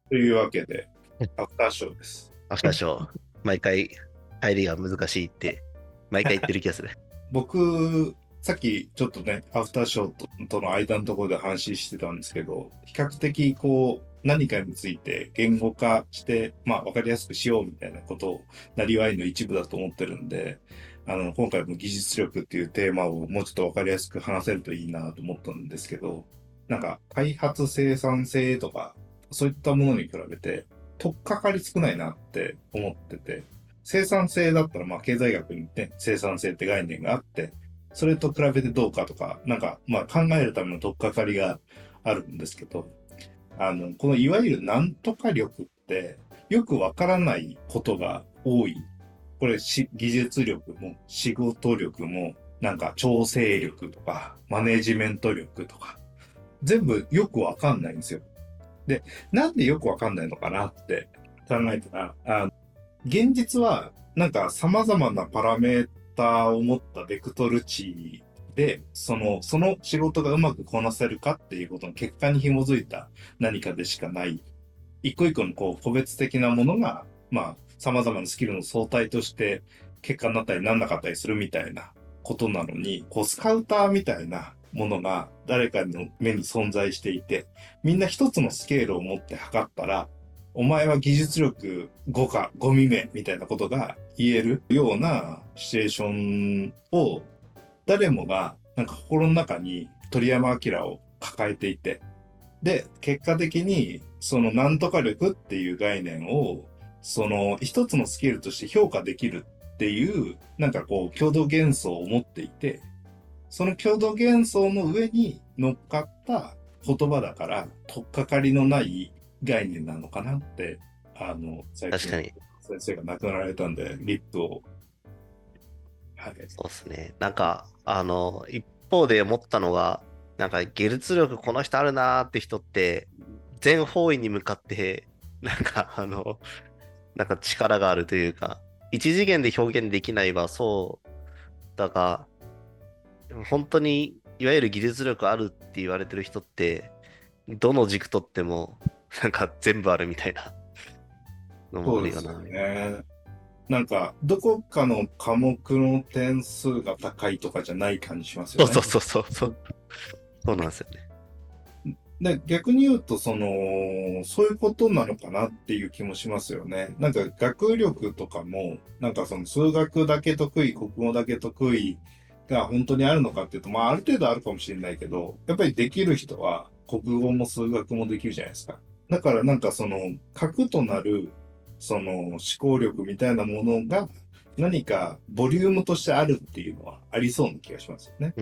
というわけで、アフターショーです。 アフターショー。毎回入りが難しいって、毎回言ってる気がする。 僕、さっきちょっとね、アフターショーとの間のところで話してたんですけど、比較的何かについて言語化して、わかりやすくしようみたいなことを、なりわいの一部だと思ってるんで、今回も技術力っていうテーマをもうちょっとわかりやすく話せるといいなと思ったんですけど、なんか、開発生産性とか、そういったものに比べて、取っかかり少ないなって思ってて、生産性だったら、経済学にね、生産性って概念があって、それと比べてどうかとか、考えるための取っかかりがあるんですけど、このいわゆるなんとか力って、よくわからないことが多い。これ技術力も仕事力も、なんか調整力とか、マネジメント力とか、全部よくわかんないんですよ。で、なんでよくわかんないのかなって考えたら、現実は、なんか様々なパラメーターを持ったベクトル値で、その仕事がうまくこなせるかっていうことの結果に紐づいた何かでしかない。一個一個の個別的なものが、様々なスキルの相対として結果になったりなんなかったりするみたいなことなのに、スカウターみたいなものが誰かの目に存在していて、みんな一つのスケールを持って測ったら、お前は技術力5か5未目みたいなことが言えるようなシチュエーションを誰もがなんか心の中に鳥山明を抱えていて、で、結果的にそのなんとか力っていう概念をその一つのスキルとして評価できるっていうなんか共同幻想を持っていて、その共同幻想の上に乗っかった言葉だから、取っかかりのない概念なのかなって、最近、 確かに。 先生が亡くなられたんで、リップを、はい。 そうですね。一方で思ったのが、技術力この人あるなーって人って、全方位に向かって、力があるというか、一次元で表現できないはそうだが、本当にいわゆる技術力あるって言われてる人って、どの軸取っても、全部あるみたいなのもそうですよあるよな。 ね。なんか、どこかの科目の点数が高いとかじゃない感じしますよね。 そうそうそうそうそう。そうなんですよね。 で、逆に言うと、そういうことなのかなっていう気もしますよね。なんか、学力とかも、なんかその数学だけ得意、国語だけ得意が本当にあるのかっていうと、ある程度あるかもしれないけど、やっぱりできる人は国語も数学もできるじゃないですか。だからなんか核となる、思考力みたいなものが、何かボリュームとしてあるっていうのはありそうな気がしますよね。 うん。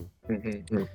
うんうんうん。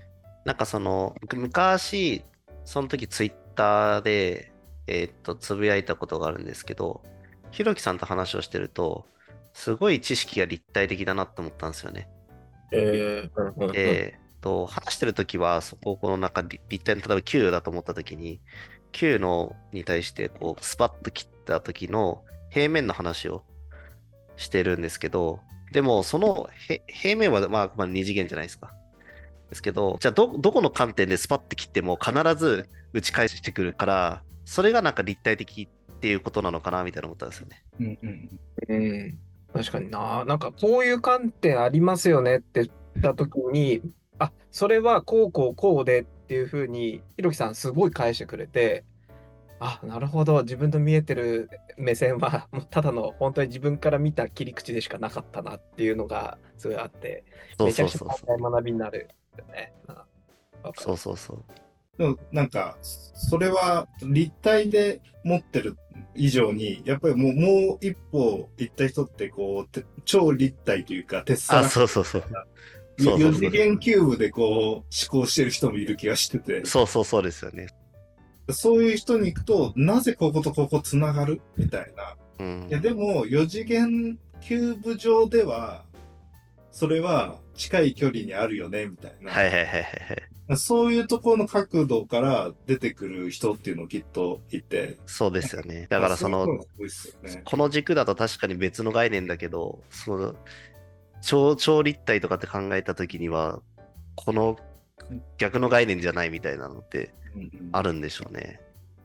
昔、その時ツイッターで、つぶやいたことがあるんですけど、ひろきさんと話をしてると、すごい知識が立体的だなって思ったんですよね。 うんうんうん。 話してる時は、そこをこの立体の、例えば Q だと思った時に、Q のに対してスパッと切った時の平面の話をしてるんですけど、でもその平面は二次元じゃないですか。ですけど、じゃあどこの観点でスパッて切っても必ず打ち返してくるから、それが立体的っていうことなのかなみたいな思ったんですよね。 うんうんうん。確かにな。なんかこういう観点ありますよねって言ったときに、あ、それはこうこうこうでっていうふうに、ひろきさんすごい返してくれて、あ、なるほど。自分の見えてる目線は、もうただの本当に自分から見た切り口でしかなかったなっていうのがすごいあって、 そうめちゃくちゃそうそうそう。 学びになるよね。わかる。 そうそうそう。 でもなんか、それは立体で持ってる以上に、やっぱりもう一歩行った人って超立体というか、鉄あ、 皿そうそうそう。そうそう 4次そう。 元キューブで思考してる人もいる気がしてて、 そうそうそうですよね。 そういう人に行くと、なぜこことここつながるみたいな。 うん。 いや、でも4次元キューブ上では、それは近い距離にあるよね、みたいな。 はいはいはいはいはい。 そういうところの角度から出てくる人っていうのきっといて、 そうですよね。だからそういうところがすごいですよね。 この軸だと確かに別の概念だけど、超立体とかって考えたときには、この逆の概念じゃないみたいなのってうんうん、 あるんでしょうね。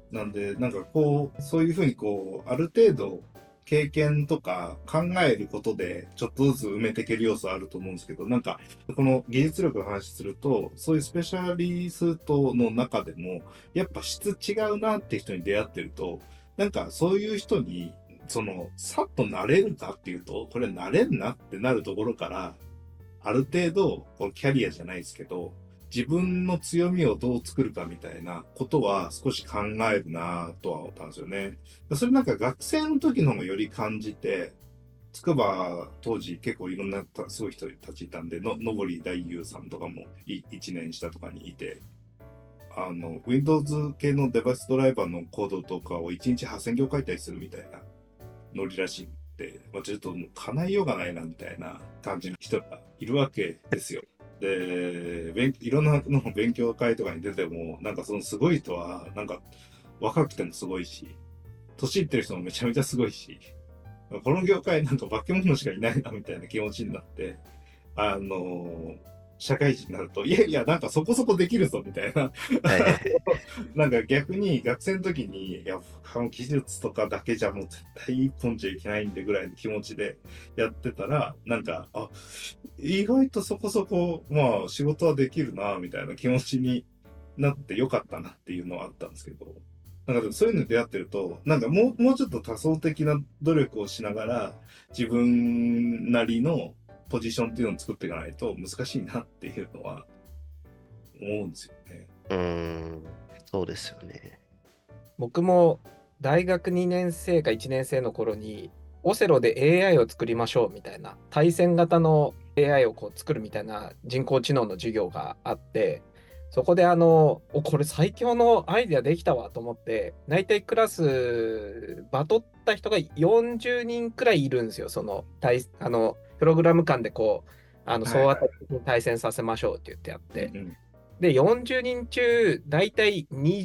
なんで、なんかこう、そういうふうにこう、ある程度、経験とか考えることで、ちょっとずつ埋めていける要素あると思うんですけど、なんか、この技術力の話すると、そういうスペシャリストの中でも、やっぱ質違うなって人に出会ってると、なんかそういう人に、さっとなれるかっていうと、これなれんなってなるところから、ある程度、このキャリアじゃないですけど、自分の強みをどう作るかみたいなことは少し考えるなとは思ったんですよね。それなんか学生の時の方がより感じて、筑波当時結構いろんなすごい人たちいたんで、のぼり大優さんとかも1年下とかにいて、Windows 系のデバイスドライバーのコードとかを1日8000行書いたりするみたいなノリらしいって、ちょっともう叶えようがないなみたいな感じの人がいるわけですよ。で、いろんなの勉強会とかに出ても、なんかそのすごい人は、なんか若くてもすごいし、年いってる人もめちゃめちゃすごいし、この業界なんか化け物しかいないなみたいな気持ちになって、あの社会人になると、いやいや、なんかそこそこできるぞみたいな、 はいはいはい。 なんか逆に学生の時に、いや、技術とかだけじゃもう絶対一本じゃいけないんでぐらいの気持ちでやってたら、なんか、意外とそこそこ、まあ仕事はできるな、みたいな気持ちになってよかったなっていうのはあったんですけど、なんかでもそういうのに出会ってると、なんかもうちょっと多層的な努力をしながら、自分なりのポジションっていうのを作っていかないと難しいなっていうのは思うんですよね。 うーん、そうですよね。 僕も大学2年生か1年生の頃に、オセロで AI を作りましょうみたいな、対戦型の AI をこう作るみたいな人工知能の授業があって、そこでこれ最強のアイデアできたわと思って、大体クラス、バトった人が40人くらいいるんですよ。プログラム間でこう、総当たはいはい。 りに対戦させましょうって言ってやって、 うんうん。 で、40人中、だいたい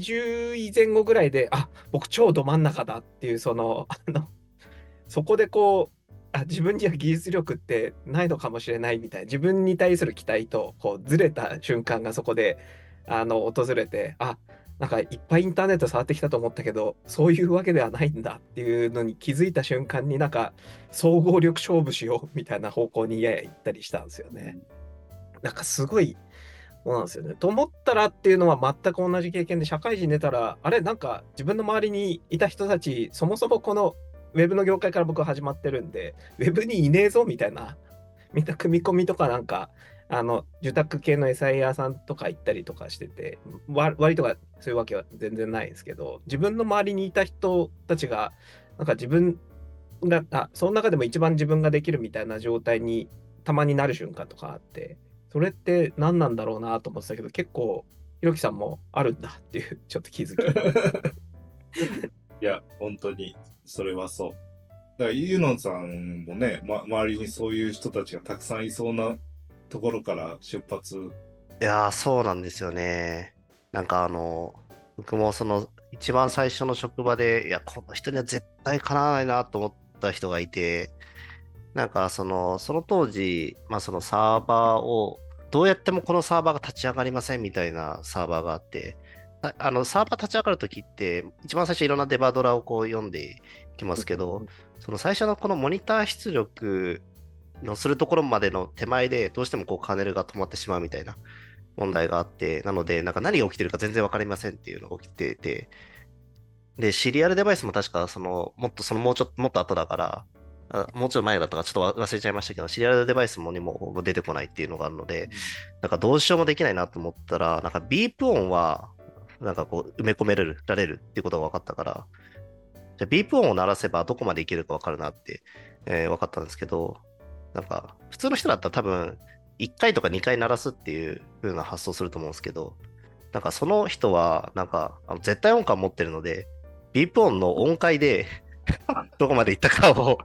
20位前後ぐらいで、僕超ど真ん中だっていう、そこでこう、自分には技術力ってないのかもしれないみたいな、自分に対する期待と、こう、ずれた瞬間がそこで、訪れて、なんかいっぱいインターネット触ってきたと思ったけど、そういうわけではないんだっていうのに気づいた瞬間になんか、総合力勝負しようみたいな方向にやや行ったりしたんですよね。なんかすごい、そうなんですよね。と思ったらっていうのは全く同じ経験で、社会人出たら、あれ、なんか自分の周りにいた人たち、そもそもこのウェブの業界から僕は始まってるんで、ウェブにいねえぞみたいな、みんな組み込みとかなんか、受託系の SIR さんとか行ったりとかしてて、割とかそういうわけは全然ないですけど、自分の周りにいた人たちが、なんか自分が、その中でも一番自分ができるみたいな状態にたまになる瞬間とかあって、それって何なんだろうなと思ってたけど、結構、ひろきさんもあるんだっていう、ちょっと気づき。 いや、本当に、それはそう。だから、ゆのんさんもね、周りにそういう人たちがたくさんいそうなところから出発。 いやー、そうなんですよね。なんか僕もその一番最初の職場で、いや、この人には絶対かなわないなと思った人がいて、なんかその当時、まあそのサーバーを、どうやってもこのサーバーが立ち上がりませんみたいなサーバーがあって、サーバー立ち上がるときって、一番最初いろんなデバドラをこう読んでいきますけど、その最初のこのモニター出力のするところまでの手前で、どうしてもこうカーネルが止まってしまうみたいな問題があって、なので、なんか何が起きてるか全然わかりませんっていうのが起きてて、で、シリアルデバイスも確か、もうちょっと、もっと後だから、もうちょっと前だったからちょっと忘れちゃいましたけど、シリアルデバイスにも出てこないっていうのがあるので、なんかどうしようもできないなと思ったら、なんかビープ音は、なんかこう埋め込められるっていうことが分かったから、じゃあビープ音を鳴らせばどこまでいけるか分かるなって、分かったんですけど、なんか普通の人だったら多分1回とか2回鳴らすっていう風な発想すると思うんですけど、なんかその人はなんか絶対音感持ってるので、ビープ音の音階でどこまでいったかを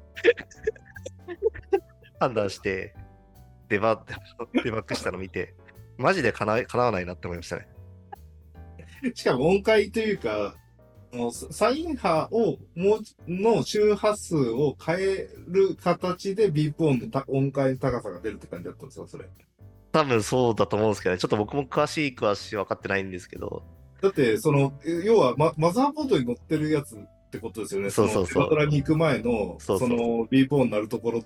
判断してデバ、デバッグしたのを見て、マジでかなわないなって思いましたね。 しかも音階というか、サイン波の周波数を変える形でビープ音の音階の高さが出るって感じだったんですか、それ。 多分そうだと思うんですけどね。ちょっと僕も詳しい分かってないんですけど、 だって、要は、マザーボードに乗ってるやつってことですよね。 そうそうそうエバドラに行く前の、 そうそうそビーボーになるところって、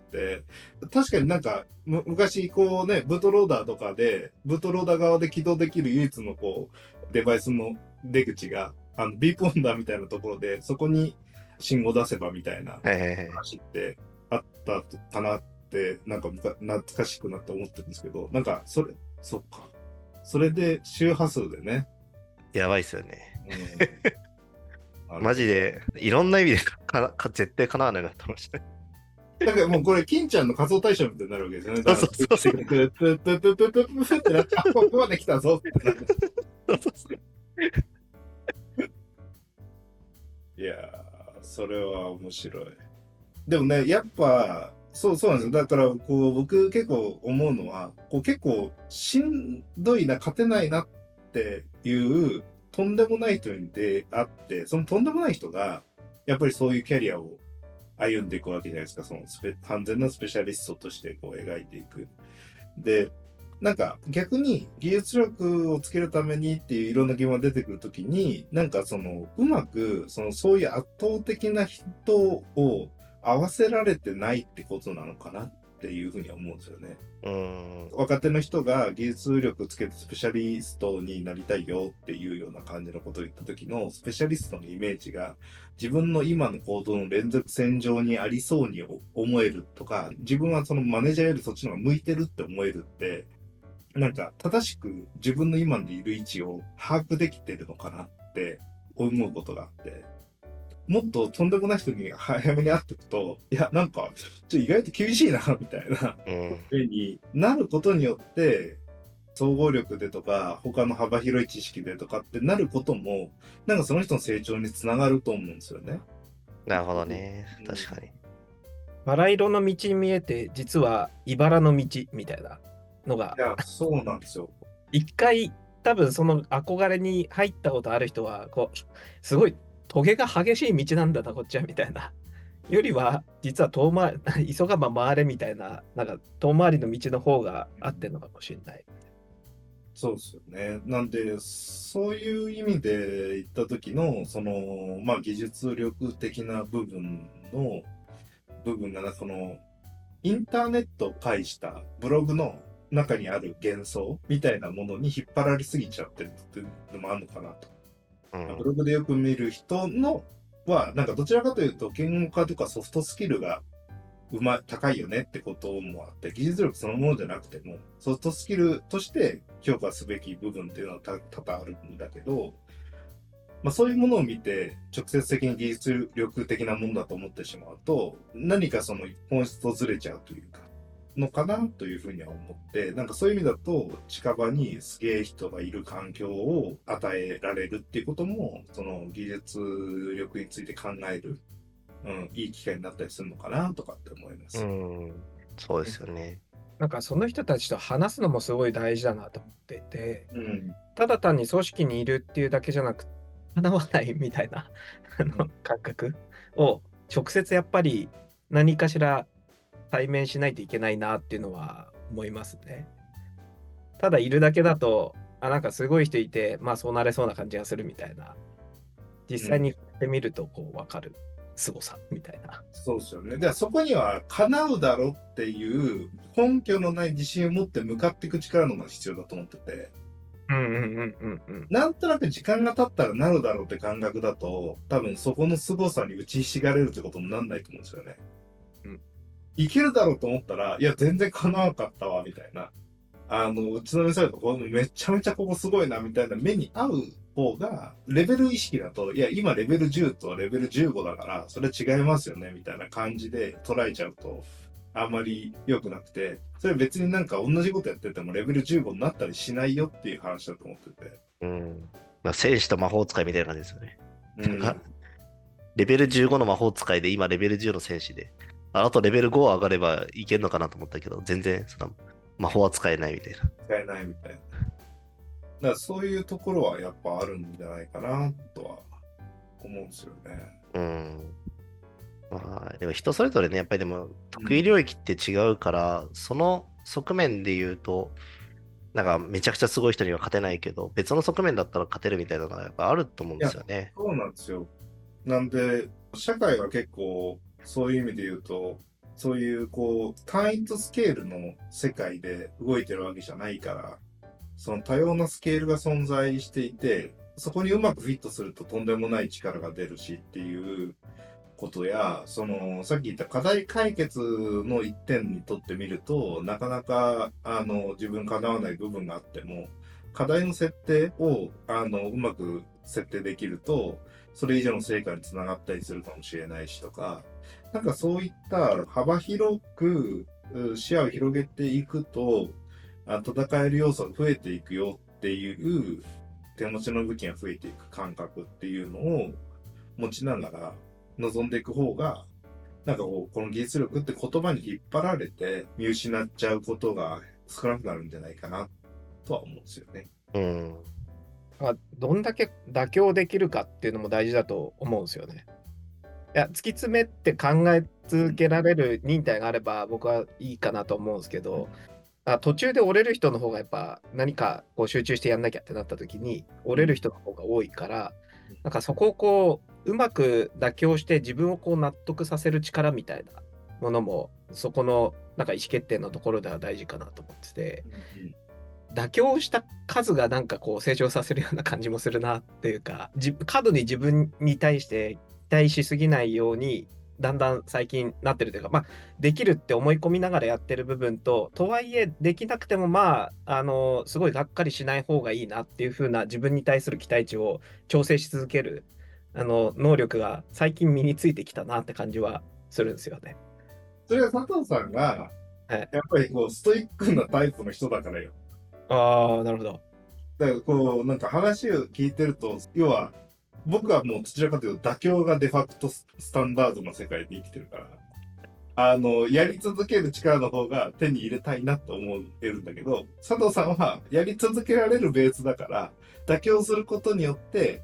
確かになんか、昔、こうね、ブートローダーとかで、ブートローダー側で起動できる唯一のこう、デバイスの出口が、ビーボーンだみたいなところで、そこに信号出せばみたいなはいはいはい。 話ってあったかなって、なんか懐かしくなって思ってるんですけど、なんか、そっか。それで周波数でね、 やばいっすよね。 うん、 マジで、いろんな意味で絶対叶わなくなってましたね。 だからもうこれ、金ちゃんの仮想対象みたいになるわけですよね。 そうそうそうそう。 プップップップップップップッってなって、あ、ここまで来たぞってなって。いやー、それは面白い。でもね、やっぱ、そうなんですよ。だから、こう、僕結構思うのは、こう結構しんどいな、勝てないなっていう、とんでもない人に出会って、そのとんでもない人が、やっぱりそういうキャリアを歩んでいくわけじゃないですか。完全なスペシャリストとしてこう描いていく。で、なんか逆に技術力をつけるためにっていういろんな疑問が出てくるときに、なんかうまく、そういう圧倒的な人を合わせられてないってことなのかなっていうふうには思うんですよね。若手の人が技術力つけてスペシャリストになりたいよっていうような感じのことを言った時のスペシャリストのイメージが自分の今の行動の連続線上にありそうに思えるとか、自分はそのマネージャーよりそっちの方が向いてるって思えるって、なんか正しく自分の今のいる位置を把握できてるのかなって思うことがあって、もっととんでもない人に早めに会っていくと、いや、なんか、意外と厳しいな、みたいな、風になることによって、総合力でとか、他の幅広い知識でとかってなることも、なんかその人の成長につながると思うんですよね。 なるほどね。確かに。 バラ色の道に見えて、実は茨の道みたいなのが。 いや、そうなんですよ。 一回、多分その憧れに入ったことある人は、こう、すごい、トゲが激しい道なんだな、こっちは、みたいな。よりは、実は遠回り、急がば回れみたいな、なんか遠回りの道の方が合ってるのかもしれない。 そうですよね。なんで、そういう意味で言った時の、まあ、技術力的な部分が、インターネットを介したブログの中にある幻想みたいなものに引っ張られすぎちゃってるっていうのもあるのかなと。ブログでよく見る人は、なんかどちらかというと、言語化とかソフトスキルが高いよねってこともあって、技術力そのものじゃなくても、ソフトスキルとして評価すべき部分っていうのは多々あるんだけど、まあそういうものを見て、直接的に技術力的なものだと思ってしまうと、何かその本質とずれちゃうというか、のかなというふうには思って、なんかそういう意味だと、近場にすげえ人がいる環境を与えられるっていうことも、その技術力について考える、いい機会になったりするのかなとかって思います。 そうですよね。 なんかその人たちと話すのもすごい大事だなと思っていて、 うんただ単に組織にいるっていうだけじゃなく、叶わないみたいな感覚を直接やっぱり何かしら対面しないといけないなっていうのは思いますね。ただいるだけだと、なんかすごい人いて、まあそうなれそうな感じがするみたいな。実際にやってみるとこう分かる凄さみたいな。 そうですよね。ではそこには叶うだろうっていう根拠のない自信を持って向かっていく力のが必要だと思ってて。なんとなく時間が経ったらなるだろうって感覚だと、多分そこの凄さに打ちひしがれるってことになんないと思うんですよね。いけるだろうと思ったら、いや、全然叶わなかったわ、みたいな。うちの店だと、めちゃめちゃここすごいな、みたいな目に合う方が、レベル意識だと、いや、今レベル10とレベル15だから、それ違いますよね、みたいな感じで捉えちゃうと、あんまり良くなくて、それ別になんか同じことやっててもレベル15になったりしないよっていう話だと思ってて。 まあ、戦士と魔法使いみたいな感じですよね。レベル15の魔法使いで今レベル10の戦士で、あとレベル5上がればいけるのかなと思ったけど、全然その魔法は使えないみたいな。 使えないみたいな。だからそういうところはやっぱあるんじゃないかなとは思うんですよね。 まあ、でも人それぞれね、やっぱりでも得意領域って違うから、その側面で言うと、 なんかめちゃくちゃすごい人には勝てないけど、別の側面だったら勝てるみたいなのがやっぱあると思うんいや、 ですよね。 そうなんですよ。なんで、社会は結構、そういう意味で言うと、そういうこう、単一スケールの世界で動いてるわけじゃないから、その多様なスケールが存在していて、そこにうまくフィットするととんでもない力が出るしっていうことや、その、さっき言った課題解決の一点にとってみると、なかなか、自分叶わない部分があっても、課題の設定を、うまく設定できると、それ以上の成果につながったりするかもしれないしとか、なんかそういった幅広く視野を広げていくと、戦える要素が増えていくよっていう手持ちの武器が増えていく感覚っていうのを持ちながら望んでいく方が、なんかこの技術力って言葉に引っ張られて見失っちゃうことが少なくなるんじゃないかなとは思うんですよね。 うん。 どんだけ妥協できるかっていうのも大事だと思うんですよね。いや、突き詰めて考え続けられる忍耐があれば僕はいいかなと思うんですけど、途中で折れる人の方がやっぱ何かこう集中してやんなきゃってなった時に折れる人の方が多いから、なんかそこをこううまく妥協して自分をこう納得させる力みたいなものもそこのなんか意思決定のところでは大事かなと思ってて、妥協した数がなんかこう成長させるような感じもするなっていうか、過度に自分に対して期待しすぎないようにだんだん最近なってるというか、まあできるって思い込みながらやってる部分とはいえできなくてもすごいがっかりしない方がいいなっていう風な自分に対する期待値を調整し続ける能力が最近身についてきたなって感じはするんですよね。 それは佐藤さんが、 はい。 やっぱりこう、ストイックなタイプの人だからよ。 ああ、なるほど。 だからこう、なんか話を聞いてると、要は、僕はもうどちらかというと妥協がデファクトスタンダードの世界で生きてるから、やり続ける力の方が手に入れたいなと思えるんだけど、佐藤さんはやり続けられるベースだから、妥協することによって、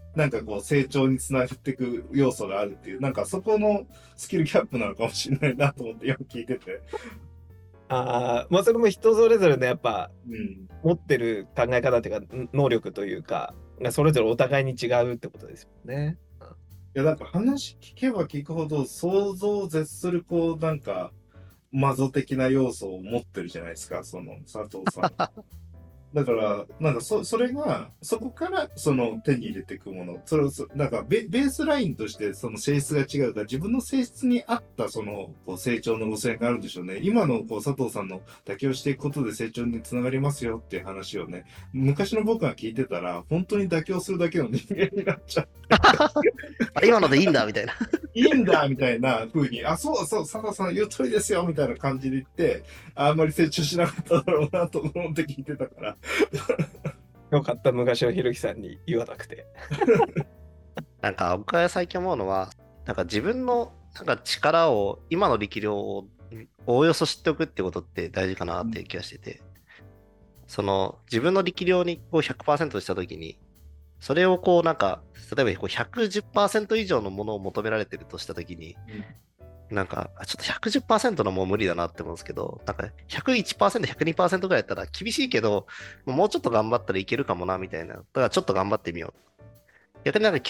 なんかこう成長につながっていく要素があるっていう、なんかそこのスキルギャップなのかもしれないなと思って今聞いてて。 まあそれも人それぞれのやっぱうん。 持ってる考え方っていうか能力というか、それぞれお互いに違うってことですよね。 いや、なんか話聞けば聞くほど想像を絶するこう、なんか、マゾ的な要素を持ってるじゃないですか、その佐藤さん。だから、なんかそれが、そこからその手に入れていくもの、それをなんかベースラインとしてその性質が違うから、自分の性質に合ったそのこう成長の路線があるんでしょうね。今のこう佐藤さんの妥協していくことで成長につながりますよっていう話をね、昔の僕が聞いてたら、本当に妥協するだけの人間になっちゃう。 あれ今のでいいんだみたいな。 いいんだみたいな風に、あ、そうそう、佐藤さん言う通りですよみたいな感じで言って、あんまり成長しなかっただろうなと思って聞いてたから。 よかった、昔のひろきさんに言わなくて。 なんか僕が最近思うのは、なんか自分のなんか力を、今の力量をおおよそ知っておくってことって大事かなっていう気がしてて、その自分の力量にこう100%したときに、それをこうなんか、例えばこう110%以上のものを求められてるとしたときに、なんか、ちょっと110%のもう無理だなって思うんですけど、なんか101%、102%ぐらいやったら厳しいけど、もうちょっと頑張ったらいけるかもなみたいな。だからちょっと頑張ってみよう。逆になんか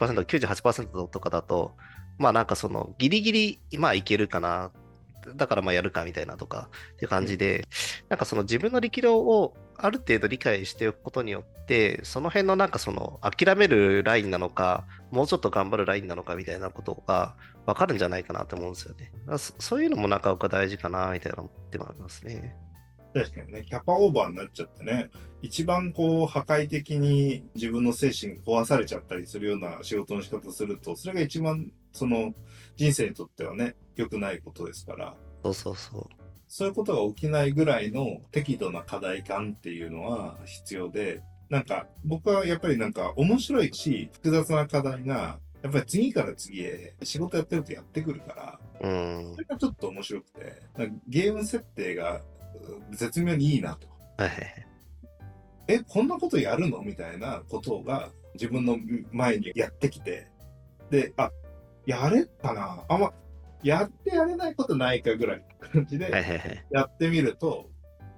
99%、98%とかだと、まあなんかそのギリギリ、まあいけるかな。だからまあやるかみたいなとかっていう感じで、なんかその自分の力量をある程度理解しておくことによって、その辺のなんかその諦めるラインなのか、もうちょっと頑張るラインなのかみたいなことがわかるんじゃないかなと思うんですよね。そういうのもなんか僕は大事かなみたいな思ってもありますね。 確かにね、キャパオーバーになっちゃってね、一番こう破壊的に自分の精神が壊されちゃったりするような仕事の仕方すると、それが一番その人生にとってはね、良くないことですから、 そうそうそう。 そういうことが起きないぐらいの適度な課題感っていうのは必要で、なんか僕はやっぱりなんか面白いし複雑な課題が、やっぱり次から次へ仕事やってるとやってくるから、 うん。 それがちょっと面白くて、なんかゲーム設定が絶妙にいいなと。 はいはいはい。 こんなことやるのみたいなことが自分の前にやってきて、で、やれっかなやってやれないことないかぐらいの感じではいはいはい。 やってみると、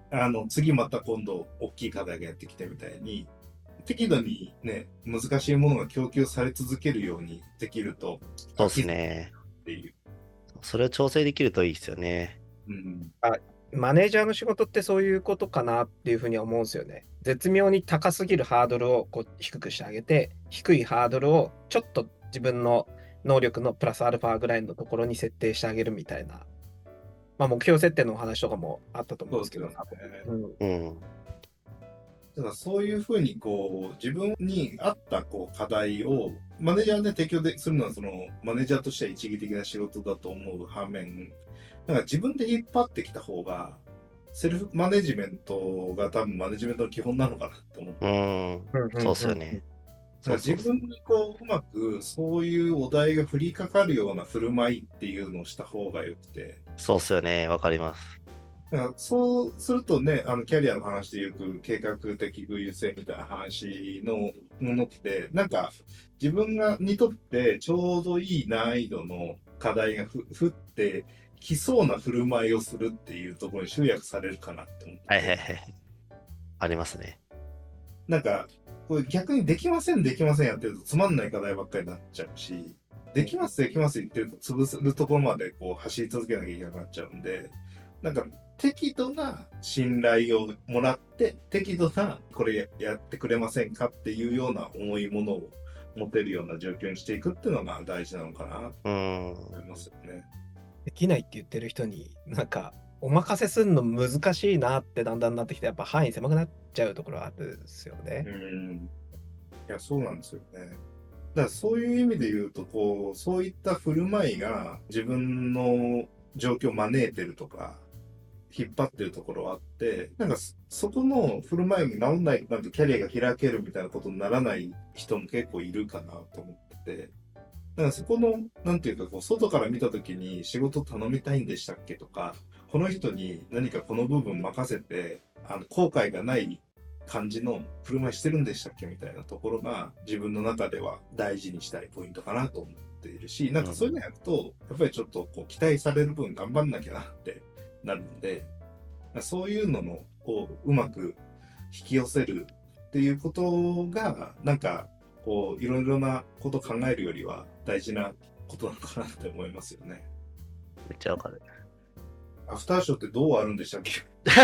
次また今度大きい課題がやってきてみたいに、適度にね、難しいものが供給され続けるようにできると、 そうですね。 っていう。 それを調整できるといいですよね。 うん。 マネージャーの仕事ってそういうことかなっていうふうには思うんですよね。絶妙に高すぎるハードルをこう低くしてあげて、低いハードルをちょっと自分の能力のプラスアルファぐらいのところに設定してあげるみたいな。まあ、目標設定のお話とかもあったと思うんですけど、 そうですよね。 うん。 ただそういうふうに自分に合った課題をマネージャーで提供するのはマネージャーとしては一義的な仕事だと思う反面、なんか自分で引っ張ってきた方がセルフマネジメントが多分マネジメントの基本なのかなって思う。 そうっすよね。 自分にうまくそういうお題が降りかかるような振る舞いっていうのをした方がよくて。 そうっすよね。わかります。 だからそうするとね、キャリアの話でよく計画的具有性みたいな話のものって、なんか自分にとってちょうどいい難易度の課題が降ってきそうな振る舞いをするっていうところに集約されるかなって思って。 はいはいはい。ありますね。 なんか、これ逆にできませんやってるとつまんない課題ばっかりになっちゃうし、できます言ってると潰するところまで走り続けなきゃいけなくなっちゃうんで、なんか適度な信頼をもらって、適度なこれやってくれませんかっていうような重いものを持てるような状況にしていくっていうのが大事なのかなと思いますよね。 できないって言ってる人になんかお任せするの難しいなってだんだんなってきて、やっぱ範囲狭くなっちゃうところあるんですよね。 いや、そうなんですよね。だからそういう意味で言うと、そういった振る舞いが自分の状況を招いてるとか、引っ張ってるところはあって、なんかそこの振る舞いに治んないとキャリアが開けるみたいなことにならない人も結構いるかなと思ってて、だからそこの、なんていうか、外から見たときに仕事頼みたいんでしたっけとか、この人に何かこの部分任せて、後悔がない感じの振る舞いしてるんでしたっけみたいなところが自分の中では大事にしたいポイントかなと思っているし、なんかそういうのやると、やっぱりちょっと期待される分頑張んなきゃなってなるので、そういうののうまく引き寄せるっていうことが、なんかいろいろなことを考えるよりは大事なことなのかなって思いますよね。 めっちゃわかる。 アフターショーってどう終わるんでしたっけ？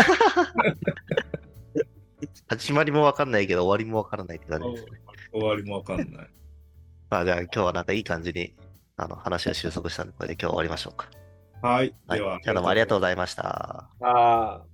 始まりもわかんないけど終わりもわからないって感じですね。 終わりもわかんない。 まあじゃあ今日はなんかいい感じに話が収束したんで、これで今日終わりましょうか。 はい。 はい。 では、 じゃあどうもありがとうございました。 ああ。